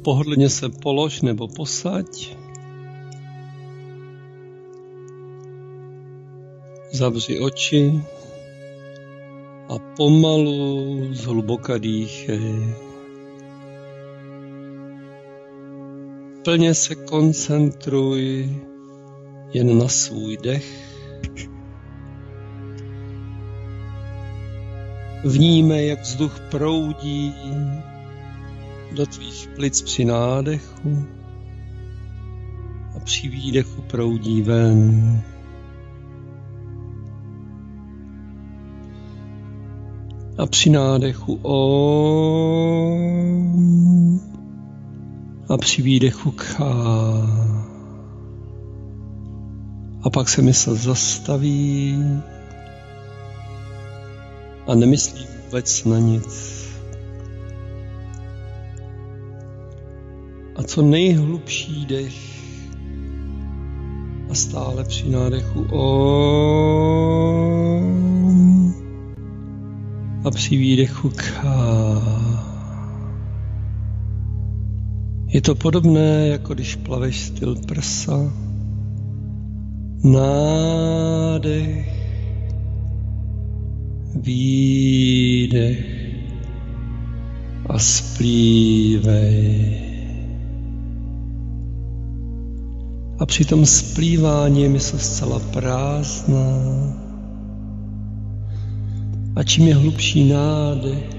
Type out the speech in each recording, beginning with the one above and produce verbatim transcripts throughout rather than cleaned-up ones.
Pohodlně se polož nebo posaď. Zavři oči a pomalu zhluboka dýchej. Plně se koncentruj jen na svůj dech. Vnímej, jak vzduch proudí do tvých plic při nádechu a při výdechu proudí ven. A při nádechu om a při výdechu kha. A pak se mysl zastaví a nemyslí vůbec na nic. A co nejhlubší dech a stále při nádechu om a při výdechu kha. Je to podobné, jako když plaveš styl prsa. Nádech, výdech a splívej. A při tom splívání je mysl zcela prázdná. A čím je hlubší nádech,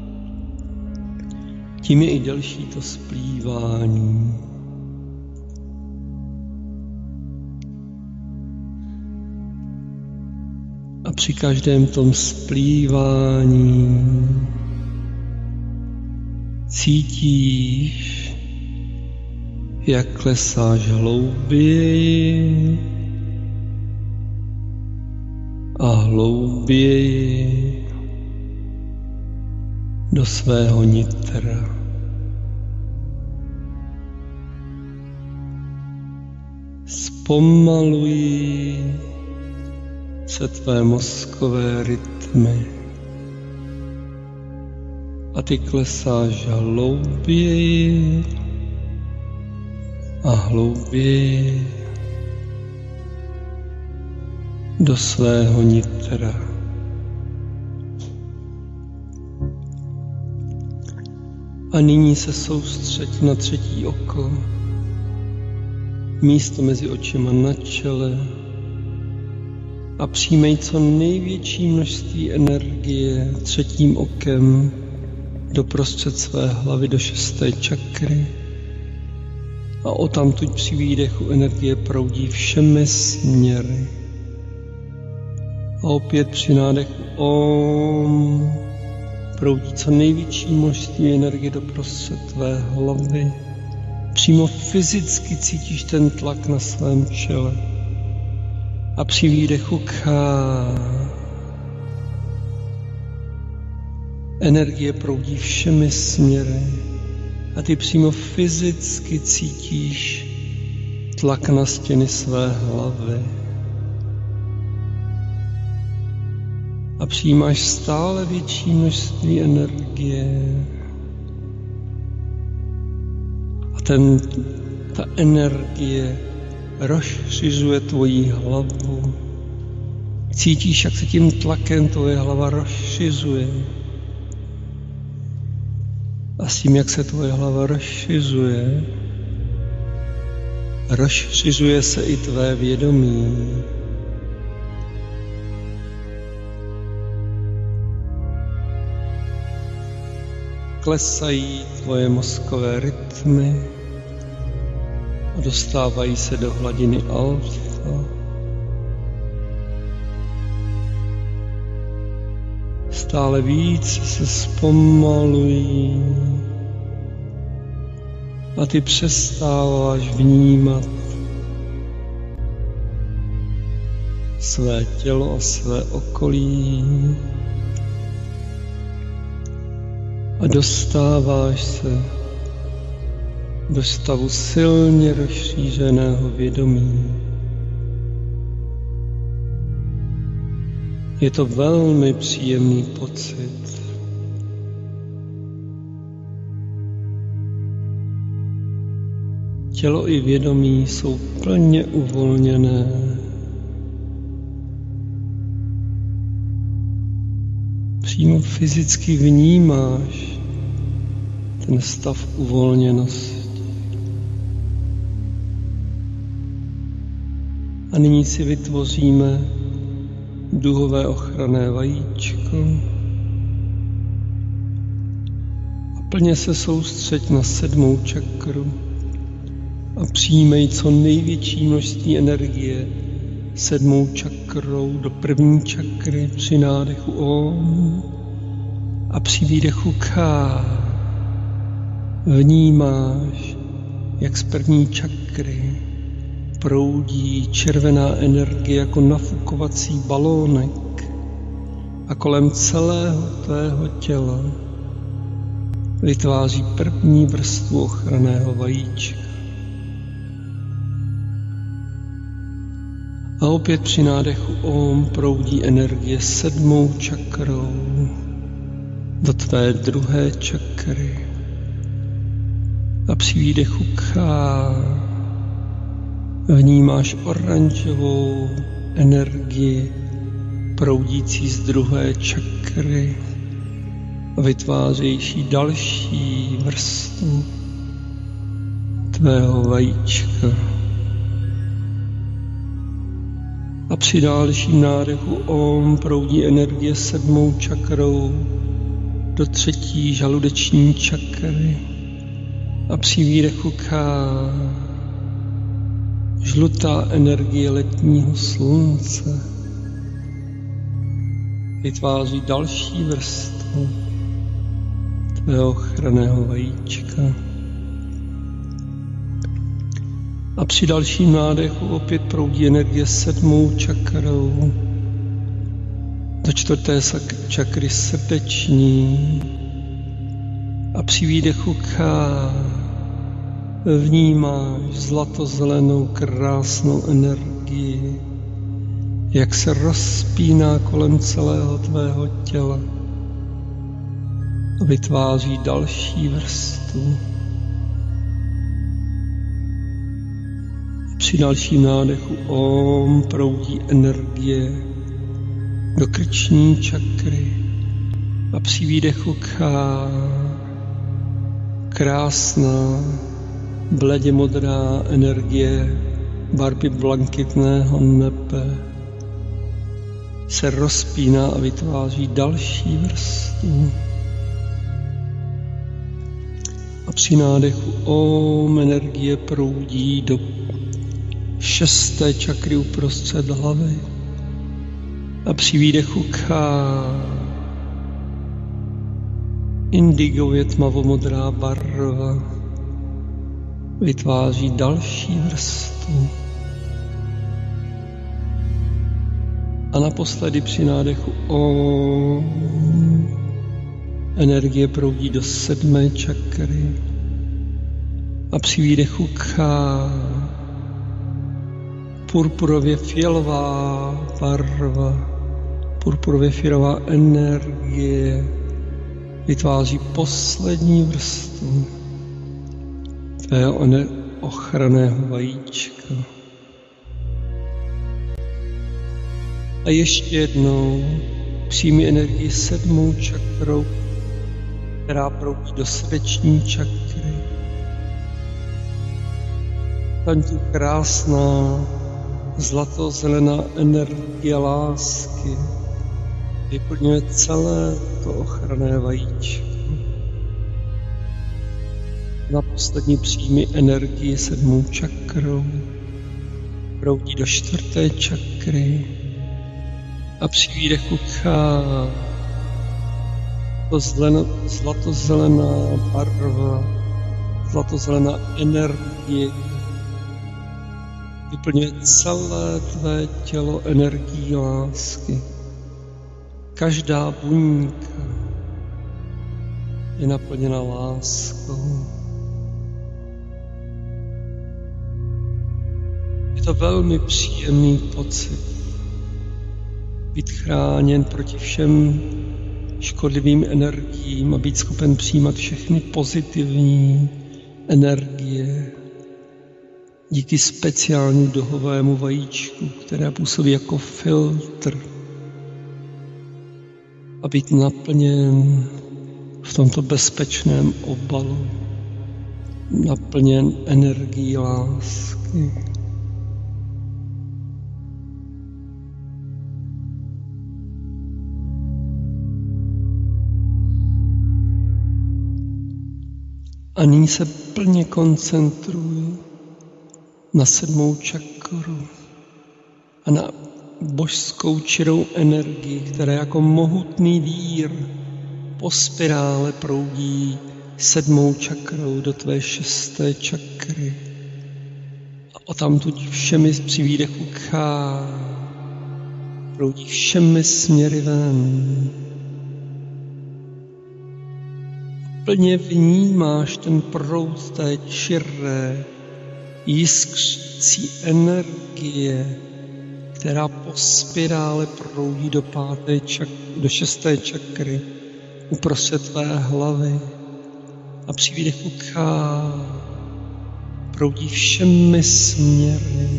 tím je i delší to splývání. A při každém tom splývání cítíš, jak klesáš hlouběji a hlouběji do svého nitra. Zpomaluj se tvé mozkové rytmy a ty klesáš hlouběji a hlouběji do svého nitra. A nyní se soustřeď na třetí oko, místo mezi očima na čele, a přijmej co největší množství energie třetím okem doprostřed své hlavy do šesté čakry. A odtamtud při výdechu energie proudí všemi směry. A opět při nádechu om proudí co největší množství energie doprostřed tvé hlavy. Přímo fyzicky cítíš ten tlak na svém čele. A při výdechu kha energie proudí všemi směry a ty přímo fyzicky cítíš tlak na stěny své hlavy. A přijímáš stále větší množství energie. A ten, ta energie rozšiřuje tvoji hlavu. Cítíš, jak se tím tlakem tvoje hlava rozšiřuje. A s tím, jak se tvoje hlava rozšiřuje, rozšiřuje se i tvé vědomí. Klesají tvoje mozkové rytmy a dostávají se do hladiny alfa. Stále víc se zpomalují a ty přestáváš vnímat své tělo a své okolí a dostáváš se do stavu silně rozšířeného vědomí. Je to velmi příjemný pocit. Tělo i vědomí jsou plně uvolněné. Přímo fyzicky vnímáš ten stav uvolněnosti. A nyní si vytvoříme duhové ochranné vajíčko a plně se soustřeď na sedmou čakru a přijmej co největší množství energie sedmou čakrou do první čakry při nádechu Om a při výdechu Ka. Vnímáš, jak z první čakry proudí červená energie jako nafukovací balónek a kolem celého tvého těla vytváří první vrstvu ochranného vajíčka. A opět při nádechu Om proudí energie sedmou čakrou do tvé druhé čakry a při výdechu Ka vnímáš oranžovou energii proudící z druhé čakry a vytvářející další vrstvu tvého vajíčka. A při dalším nádechu Om proudí energie sedmou čakrou do třetí žaludeční čakry a při výdechu Ka žlutá energie letního slunce vytváří další vrstvu tvého ochranného vajíčka. A při dalším nádechu opět proudí energie sedmou čakrou do čtvrté čakry srdeční a při výdechu Ka vnímáš zlatozelenou krásnou energii, jak se rozpíná kolem celého tvého těla a vytváří další vrstvu. Při dalším nádechu Om proudí energie do krční čakry a při výdechu Ka krásná bledě modrá energie barvy blankitného nebe se rozpíná a vytváří další vrstvu. A při nádechu Om energie proudí do šesté čakry uprostřed hlavy a při výdechu Ka indigově tmavomodrá barva vytváří další vrstvu. A naposledy při nádechu Om energie proudí do sedmé čakry a při výdechu Ka purpurově fialová barva, purpurově fialová energie vytváří poslední vrstvu tvého ochranného vajíčka. A ještě jednou přijmi energii sedmou čakrou, která proudí do srdeční čakry. Tam tu krásná zlatozelená energie lásky vyplňuje celé to ochranné vajíčko. Na poslední přijmi energii sedmou čakrou, proudí do čtvrté čakry a při výdechu Ka to zlatozelená barva, zlatozelená energie vyplňuje celé tvé tělo energií lásky. Každá buňka je naplněna láskou. Je to velmi příjemný pocit být chráněn proti všem škodlivým energiím a být schopen přijímat všechny pozitivní energie díky speciální duhovému vajíčku, které působí jako filtr, a být naplněn v tomto bezpečném obalu, naplněn energií lásky. A nyní se plně koncentruj na sedmou čakru a na božskou čirou energii, která jako mohutný vír po spirále proudí sedmou čakrou do tvé šesté čakry. A odtamtud všemi při výdechu kchá proudí všemi směry ven. Plně vnímáš ten proud té čiré, jiskřící energie, která po spirále proudí do páté čak, do šesté čakry uprostřed tvé hlavy a při výdechu kchá proudí všemi směry.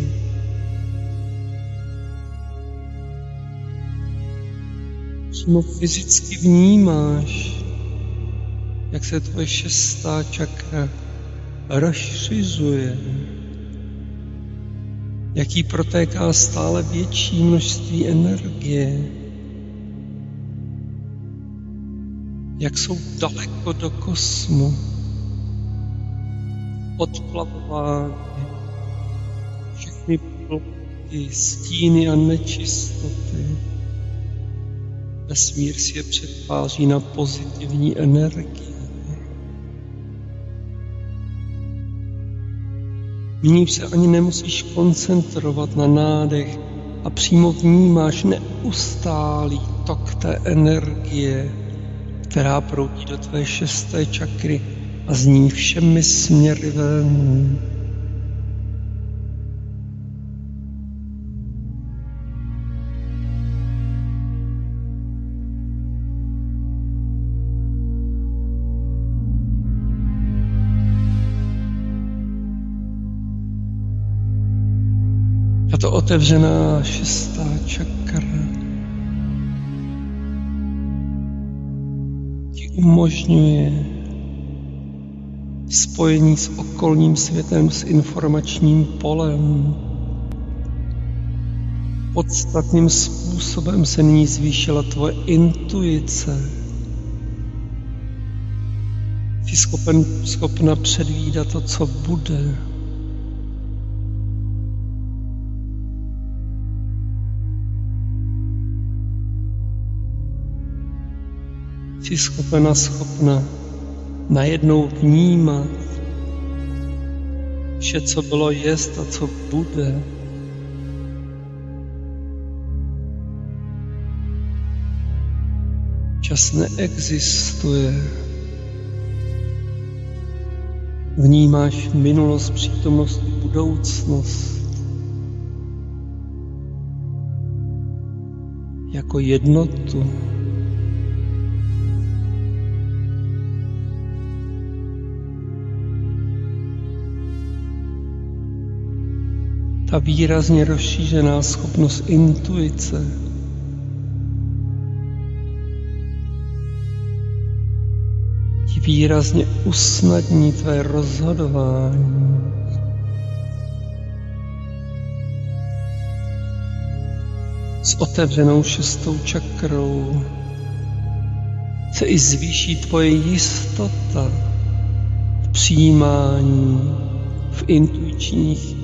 Přímo fyzicky vnímáš, jak se tvoje šestá čakra rozšiřuje, jak jí protéká stále větší množství energie, jak jsou daleko do kosmu, odplavování, všechny bloky, stíny a nečistoty. Vesmír si je přetváří na pozitivní energii. Nyní se ani nemusíš koncentrovat na nádech a přímo vnímáš neustálý tok té energie, která proudí do tvé šesté čakry a zní všemi směry ven. Tato otevřená šestá čakra ti umožňuje spojení s okolním světem, s informačním polem. Podstatným způsobem se nyní zvýšila tvoje intuice. Jsi schopen, schopna předvídat to, co bude. Jsi schopna, schopna najednou vnímat vše, co bylo, jest a co bude. Čas neexistuje. Vnímáš minulost, přítomnost i budoucnost jako jednotu. Ta výrazně rozšířená schopnost intuice ti výrazně usnadní tvé rozhodování. S otevřenou šestou čakrou se i zvýší tvoje jistota v přijímání, v intuičních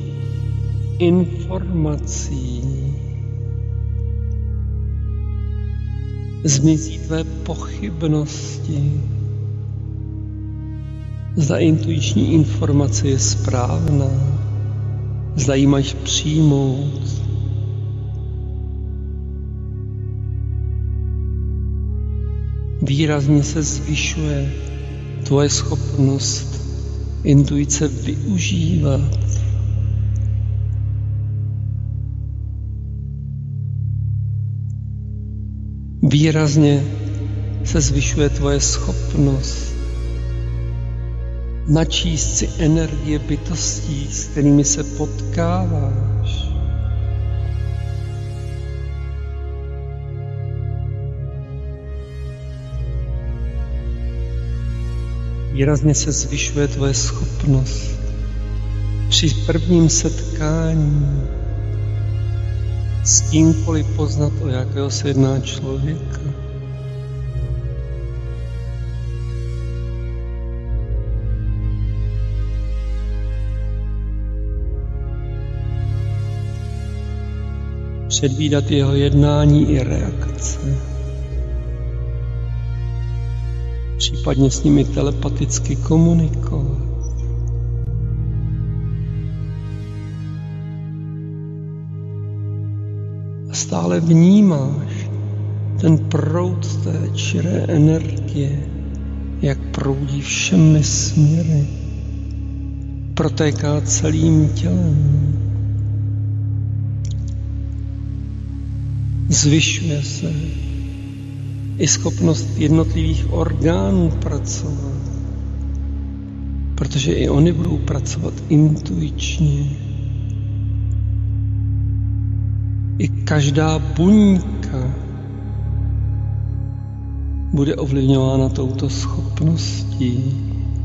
informací. Zmizí tvé pochybnosti, zda intuiční informace je správná, zda ji máš přijmout. Výrazně se zvyšuje tvoje schopnost intuice využívat. Výrazně se zvyšuje tvoje schopnost načíst si energie bytostí, s kterými se potkáváš. Výrazně se zvyšuje tvoje schopnost při prvním setkání s kýmkoliv poznat, o jakého se jedná člověka. Předvídat jeho jednání i reakce. Případně s nimi telepaticky komunikovat. A stále vnímáš ten proud té čiré energie, jak proudí všemi směry, protéká celým tělem. Zvyšuje se i schopnost jednotlivých orgánů pracovat, protože i oni budou pracovat intuičně. I každá buňka bude ovlivňována touto schopností.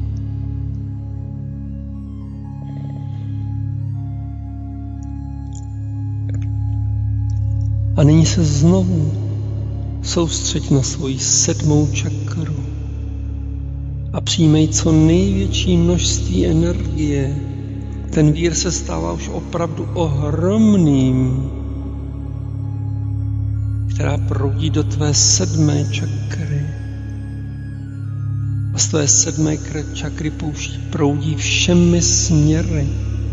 A nyní se znovu soustřeď na svoji sedmou čakru a přijmej co největší množství energie. Ten vír se stává už opravdu ohromným, která proudí do tvé sedmé čakry. A z tvé sedmé čakry pouští proudí všemi směry.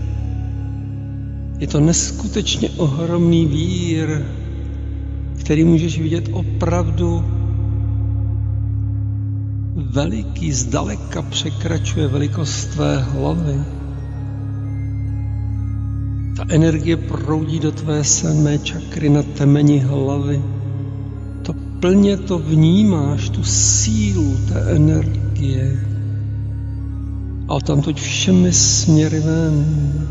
Je to neskutečně ohromný vír, který můžeš vidět opravdu veliký, zdaleka překračuje velikost tvé hlavy. Ta energie proudí do tvé sedmé čakry na temeni hlavy. To plně to vnímáš, tu sílu té energie. A odtamtud všemi směry ven.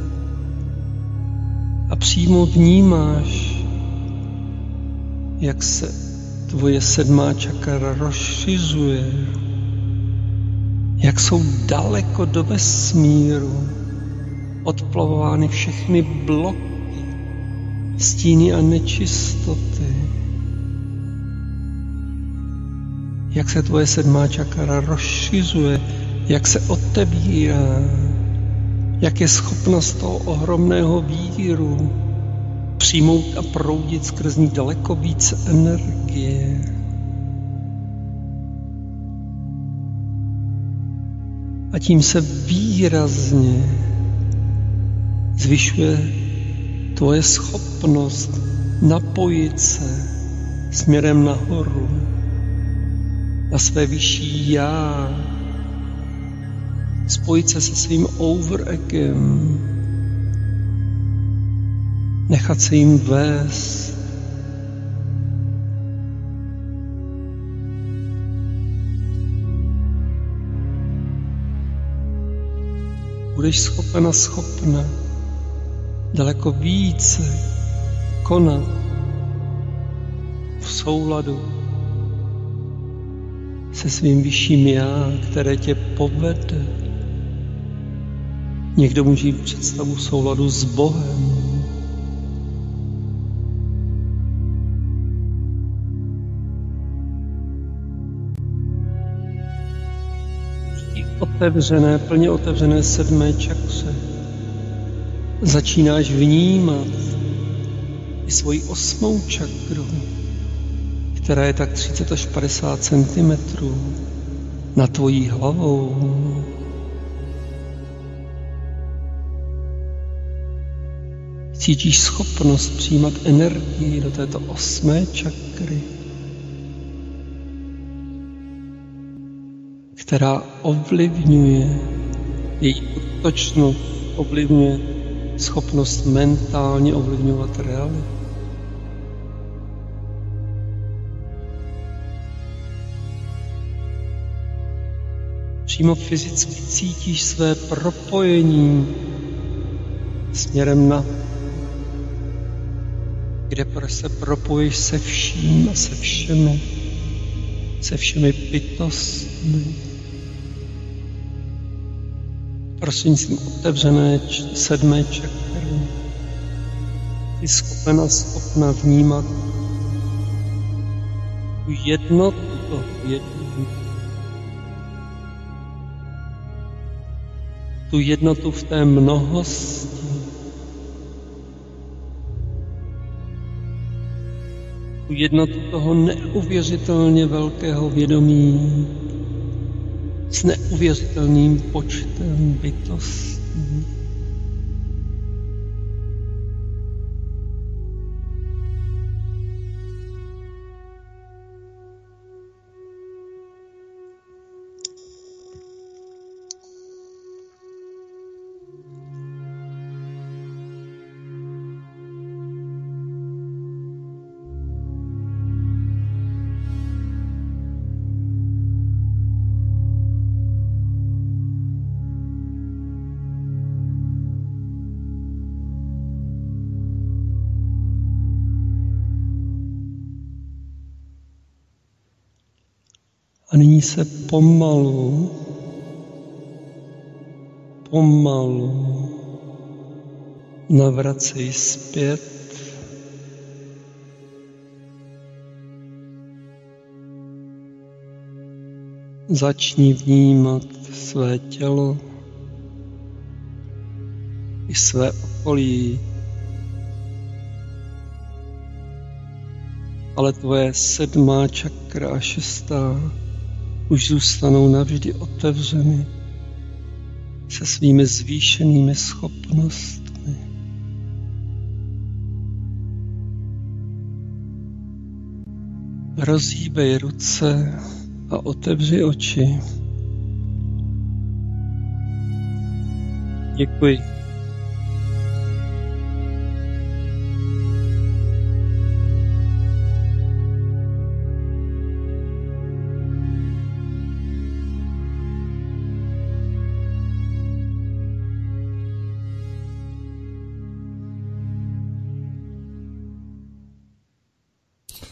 A přímo vnímáš, jak se tvoje sedmá čakra rozšiřuje, jak jsou daleko do vesmíru odplavovány všechny bloky, stíny a nečistoty. Jak se tvoje sedmá čakra rozšiřuje, jak se otevírá, jak je schopna z toho ohromného víru přijmout a proudit skrz ní daleko více energie. A tím se výrazně zvyšuje tvoje schopnost napojit se směrem nahoru na své vyšší já, spojit se se svým overegem, nechat se jim vést. Budeš schopna schopna daleko více konat v souladu se svým vyšším já, které tě povede. Někdo může mít představu v souladu s Bohem. Otevřené, plně otevřené sedmé čakře začínáš vnímat i svoji osmou čakru, která je tak třicet až padesát centimetrů nad tvojí hlavou. Cítíš schopnost přijímat energii do této osmé čakry, která ovlivňuje její útočnost, ovlivňuje schopnost mentálně ovlivňovat realitu. přímo fyzicky cítíš své propojení směrem na, kde se propojíš se vším a se všemi, se všemi bytostmi. Prostřednictvím otevřené sedmé čakry jsi schopna, schopna vnímat tu jednotu toho vědomí, tu jednotu v té mnohosti, tu jednotu toho neuvěřitelně velkého vědomí s neuvěřitelným počtem bytostí. A nyní se pomalu, pomalu navracej zpět začni vnímat své tělo i své okolí, ale tvoje sedmá čakra a šestá už zůstanou navždy otevřeny se svými zvýšenými schopnostmi. Rozhýbej ruce a otevři oči. Děkuji.